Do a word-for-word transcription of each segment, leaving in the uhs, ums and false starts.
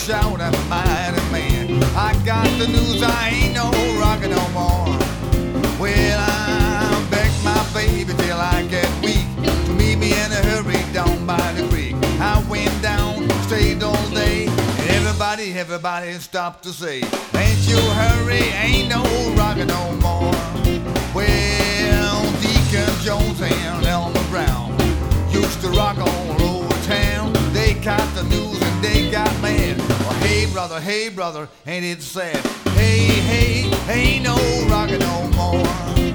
shout, I'm a mighty man. I got the news, I ain't no rocker no more. Well, I beg my baby till I get weak to meet me in a hurry down by the creek. I went down, stayed all day, and everybody, everybody stopped to say, ain't you hurry, ain't no rocker no more. Well, Deacon Jones and Elmer Brown used to rock all over town. They caught the news and they got mad. Well, hey brother, hey brother, ain't it sad? Hey, hey, ain't no rocker no more.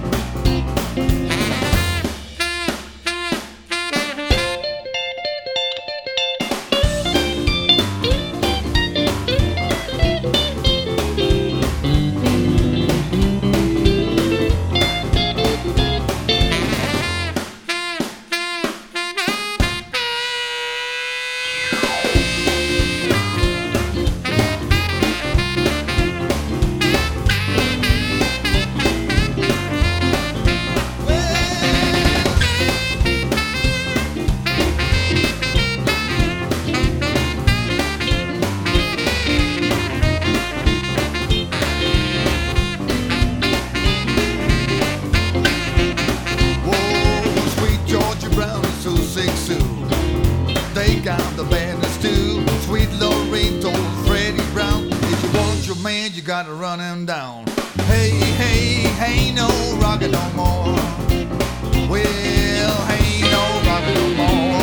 They got the bandits too. Sweet Lorraine told Freddie Brown, if you want your man, you gotta run him down. Hey, hey, ain't no rocket no more. Well, ain't no rocket no more.